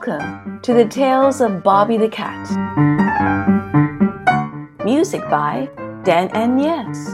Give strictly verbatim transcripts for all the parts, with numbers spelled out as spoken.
Welcome to the Tales of Bobby the Cat. Music by Dan and Yes.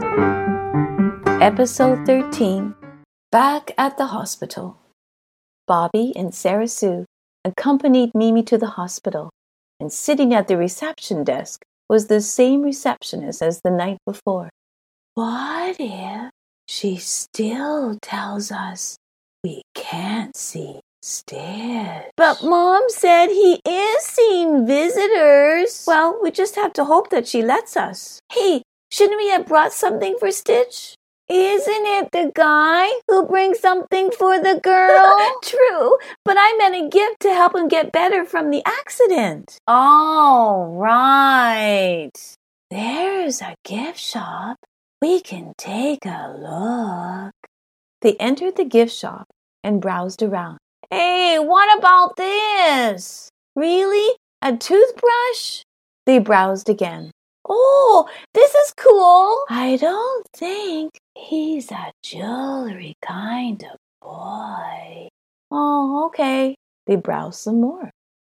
Episode thirteen, Back at the Hospital. Bobby and Sarah Sue accompanied Mimi to the hospital, and sitting at the reception desk was the same receptionist as the night before. What if she still tells us we can't see Stitch? But Mom said he is seeing visitors. Well, we just have to hope that she lets us. Hey, shouldn't we have brought something for Stitch? Isn't it the guy who brings something for the girl? True, but I meant a gift to help him get better from the accident. Oh, right. There's a gift shop. We can take a look. They entered the gift shop and browsed around. Hey, what about this? Really? A toothbrush? They browsed again. Oh, this is cool. I don't think he's a jewelry kind of boy. Oh, okay. They browsed some more.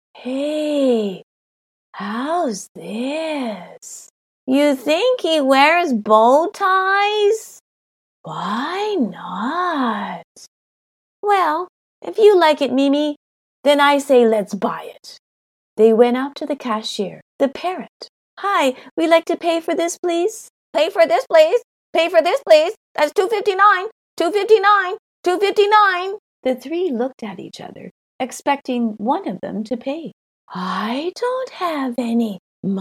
Hey, how's this? You think he wears bow ties? Why not? Well, if you like it, Mimi, then I say let's buy it. They went up to the cashier, the parrot. Hi, we'd like to pay for this, please. Pay for this, please. Pay for this, please. That's two fifty-nine. two fifty-nine. two fifty-nine. The three looked at each other, expecting one of them to pay. I don't have any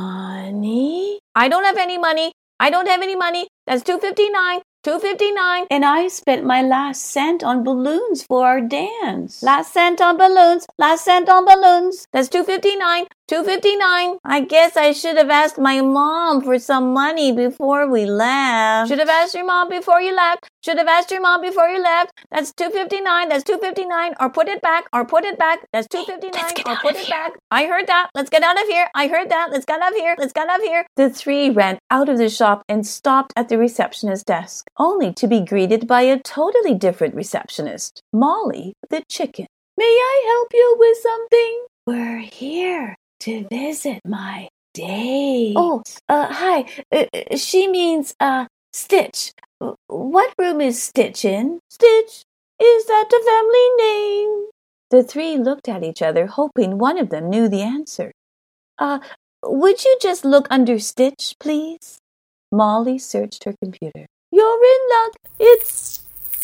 money. I don't have any money. I don't have any money. That's two fifty-nine. two fifty-nine. And I spent my last cent on balloons for our dance. Last cent on balloons. Last cent on balloons. That's two fifty-nine. two fifty-nine. I guess I should have asked my mom for some money before we left. Should have asked your mom before you left. Should have asked your mom before you left. That's two fifty-nine. That's two fifty-nine. Or put it back. Or put it back. That's two fifty-nine. Hey, or put it here. back. I heard that. Let's get out of here. I heard that. Let's get out of here. Let's get out of here. The three ran out of the shop and stopped at the receptionist's desk, only to be greeted by a totally different receptionist, Molly the chicken. May I help you with something? We're here to visit my date. Oh, uh, hi. Uh, she means, uh, Stitch. What room is Stitch in? Stitch? Is that the family name? The three looked at each other, hoping one of them knew the answer. Uh, would you just look under Stitch, please? Molly searched her computer. You're in luck. It's...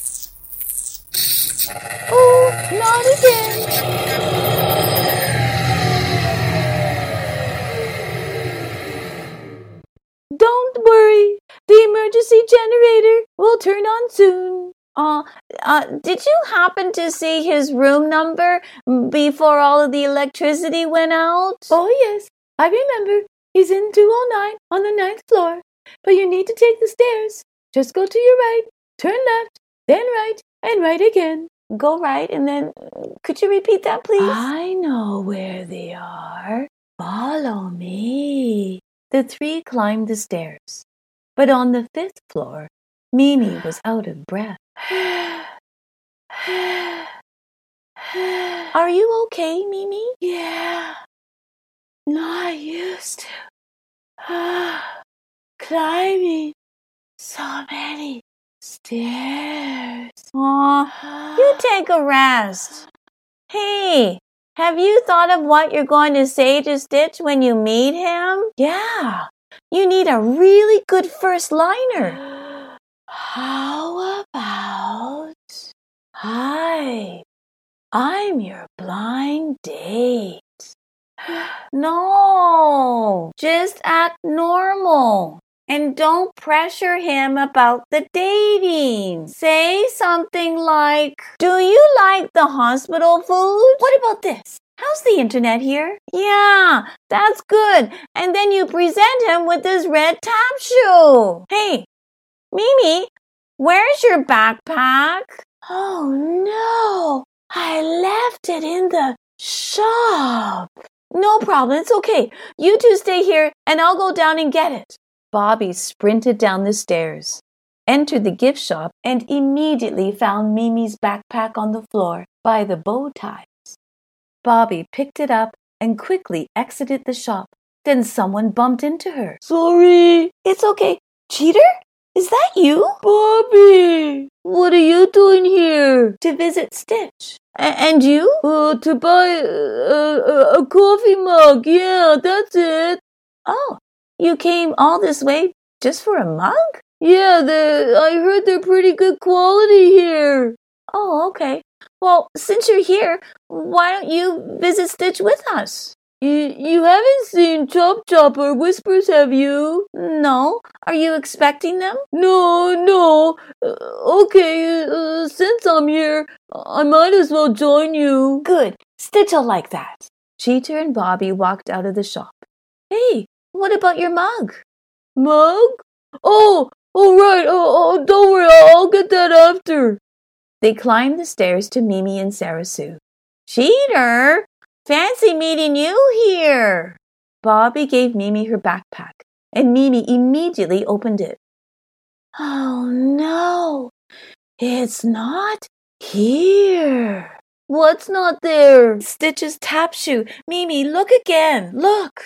Oh, not again. Don't worry. The emergency generator will turn on soon. Uh, uh, did you happen to see his room number before all of the electricity went out? Oh, yes. I remember. He's in two oh nine on the ninth floor. But you need to take the stairs. Just go to your right, turn left, then right, and right again. Go right, and then, could you repeat that, please? I know where they are. Follow me. The three climbed the stairs. But on the fifth floor, Mimi was out of breath. Are you okay, Mimi? Yeah. Not used to climbing so many stairs. Aw, you take a rest. Hey, have you thought of what you're going to say to Stitch when you meet him? Yeah, you need a really good first liner. How about, hi, I'm your blind date. No, just act normal. And don't pressure him about the dating. Say something like, do you like the hospital food? What about this? How's the internet here? Yeah, that's good. And then you present him with this red tap shoe. Hey, Mimi, where's your backpack? Oh no, I left it in the shop. No problem, it's okay. You two stay here and I'll go down and get it. Bobby sprinted down the stairs, entered the gift shop, and immediately found Mimi's backpack on the floor by the bow ties. Bobby picked it up and quickly exited the shop. Then someone bumped into her. Sorry. It's okay. Cheater? Is that you? Bobby, what are you doing here? To visit Stitch. A- and you? Uh, to buy a, a, a coffee mug. Yeah, that's it. Oh, you came all this way just for a mug? Yeah, I heard they're pretty good quality here. Oh, okay. Well, since you're here, why don't you visit Stitch with us? You, you haven't seen Chop Chop or Whispers, have you? No. Are you expecting them? No, no. Uh, okay, uh, since I'm here, I might as well join you. Good. Stitch'll like that. Cheater and Bobby walked out of the shop. Hey, what about your mug? Mug? Oh, all right. Oh, oh, don't worry. I'll, I'll get that after. They climbed the stairs to Mimi and Sarah Sue. Cheater! Fancy meeting you here. Bobby gave Mimi her backpack, and Mimi immediately opened it. Oh no, it's not here. What's not there? Stitch's tap shoe. Mimi, look again. Look.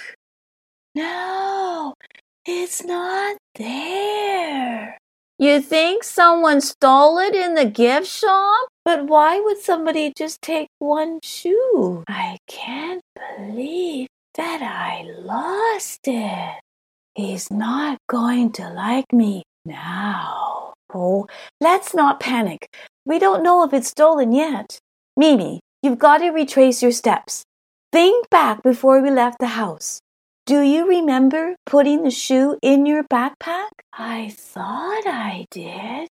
No, it's not there. You think someone stole it in the gift shop? But why would somebody just take one shoe? I can't believe that I lost it. He's not going to like me now. Oh, let's not panic. We don't know if it's stolen yet. Mimi, you've got to retrace your steps. Think back before we left the house. Do you remember putting the shoe in your backpack? I thought I did.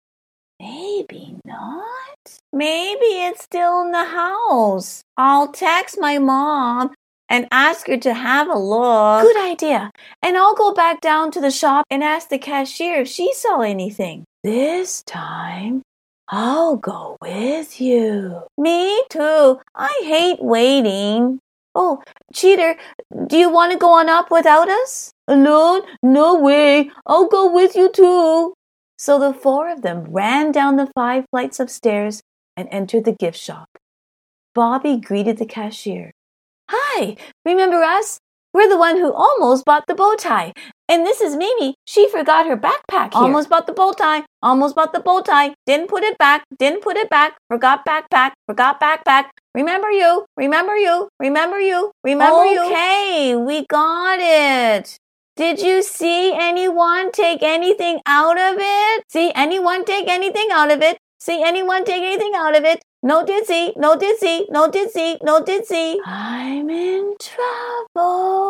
Maybe not. Maybe it's still in the house. I'll text my mom and ask her to have a look. Good idea. And I'll go back down to the shop and ask the cashier if she saw anything. This time, I'll go with you. Me too. I hate waiting. Oh, Cheater, do you want to go on up without us? Alone? No way. I'll go with you too. So the four of them ran down the five flights of stairs and entered the gift shop. Bobby greeted the cashier. Hi, remember us? We're the one who almost bought the bow tie. And this is Mimi. She forgot her backpack here. Almost bought the bow tie. Almost bought the bow tie. Didn't put it back. Didn't put it back. Forgot backpack. Forgot backpack. Remember you. Remember you. Remember you. Remember you. Okay, we got it. Did you see anyone take anything out of it? See anyone take anything out of it? See anyone take anything out of it? No did see, no did see, no did see, no did see. I'm in trouble.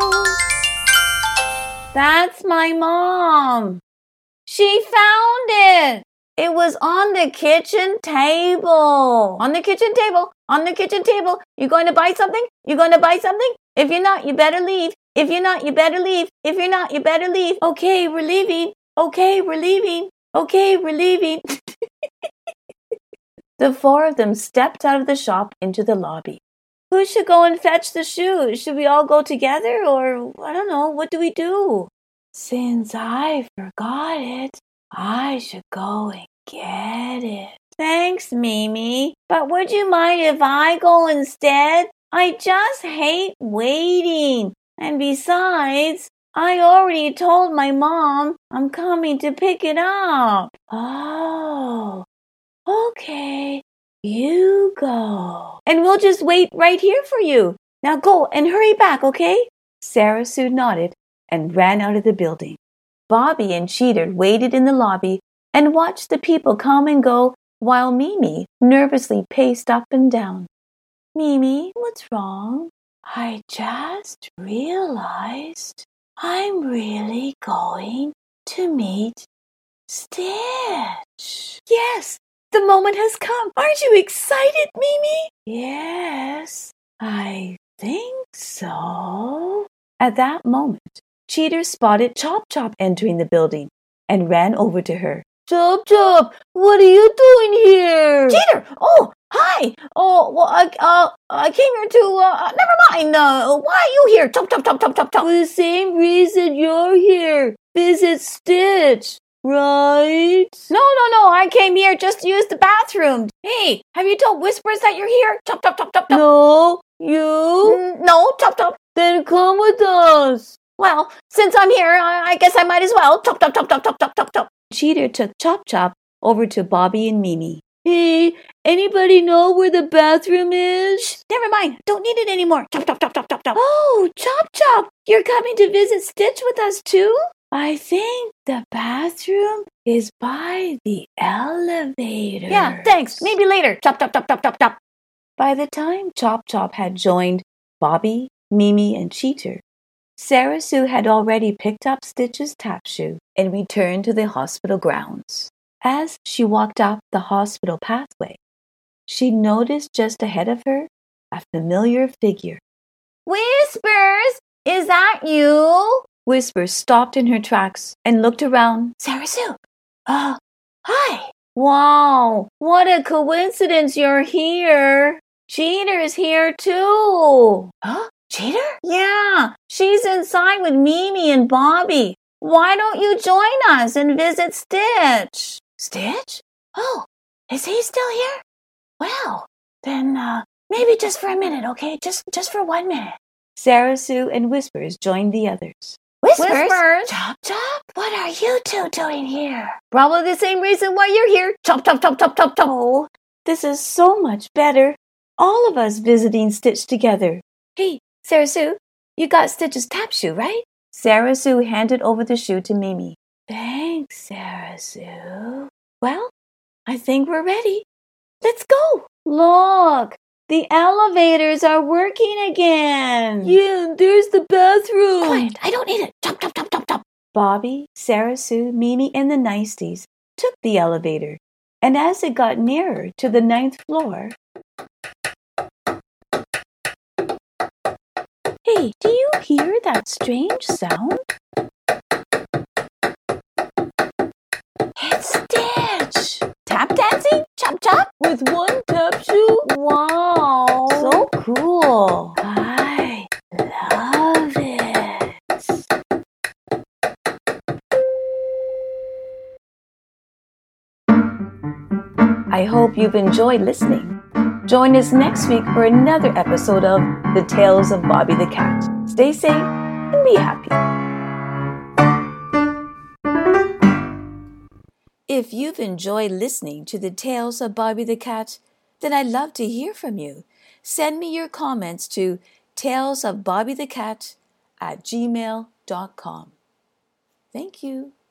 That's my mom. She found it. It was on the kitchen table. On the kitchen table. On the kitchen table. You going to buy something? You going to buy something? If you're not, you better leave. If you're not, you better leave. If you're not, you better leave. Okay, we're leaving. Okay, we're leaving. Okay, we're leaving. The four of them stepped out of the shop into the lobby. Who should go and fetch the shoe? Should we all go together, or I don't know, what do we do? Since I forgot it, I should go and get it. Thanks, Mimi. But would you mind if I go instead? I just hate waiting. And besides, I already told my mom I'm coming to pick it up. Oh, okay. You go. And we'll just wait right here for you. Now go and hurry back, okay? Sarah Sue nodded and ran out of the building. Bobby and Cheater waited in the lobby and watched the people come and go while Mimi nervously paced up and down. Mimi, what's wrong? I just realized I'm really going to meet Stitch. Yes, the moment has come. Aren't you excited, Mimi? Yes, I think so. At that moment, Cheater spotted Chop Chop entering the building and ran over to her. Chop Chop, what are you doing here? Cheater! Oh, hi! Oh, well, I, uh, I came here to, uh, never mind. Uh, why are you here? Chop, chop, chop, chop, chop, chop. For the same reason you're here. Visit Stitch, right? No, no, no. I came here just to use the bathroom. Hey, have you told Whispers that you're here? Chop, chop, chop, chop, chop. No, You? Mm, no, Chop Chop. Then come with us. Well, since I'm here, I, I guess I might as well. Chop Chop Chop Chop Chop Chop Chop Chop. Cheater took Chop Chop over to Bobby and Mimi. Hey, anybody know where the bathroom is? Shh, never mind. Don't need it anymore. Chop Chop Chop Chop Chop Chop. Oh, Chop Chop, you're coming to visit Stitch with us too? I think the bathroom is by the elevator. Yeah, thanks. Maybe later. Chop Chop Chop Chop Chop Chop. By the time Chop Chop had joined Bobby, Mimi, and Cheater, Sarah Sue had already picked up Stitch's tap shoe and returned to the hospital grounds. As she walked up the hospital pathway, she noticed just ahead of her a familiar figure. Whispers, is that you? Whisper stopped in her tracks and looked around. Sarah Sue. Uh, hi. Wow, what a coincidence you're here. Cheater's here too. Huh? Cheater? Yeah, she's inside with Mimi and Bobby. Why don't you join us and visit Stitch? Stitch? Oh, is he still here? Well, then uh, maybe just for a minute, okay? Just just for one minute. Sarah Sue and Whispers joined the others. Whispers? Whispers? Chop Chop? What are you two doing here? Probably the same reason why you're here. Chop, chop, chop, chop, chop, chop. Oh, this is so much better. All of us visiting Stitch together. Hey, Sarah Sue, you got Stitch's tap shoe, right? Sarah Sue handed over the shoe to Mimi. Thanks, Sarah Sue. Well, I think we're ready. Let's go. Look, the elevators are working again. Yeah, and there's the bathroom. Quiet, I don't need it. Chop, chop, chop, chop, chop. Bobby, Sarah Sue, Mimi, and the Niceties took the elevator, and as it got nearer to the ninth floor... Hey, do you hear that strange sound? It's Stitch. Tap dancing? Chop, chop. With one tap shoe? Wow. So cool. I love it. I hope you've enjoyed listening. Join us next week for another episode of The Tales of Bobby the Cat. Stay safe and be happy. If you've enjoyed listening to The Tales of Bobby the Cat, then I'd love to hear from you. Send me your comments to talesofbobbythecat at gmail dot com. Thank you.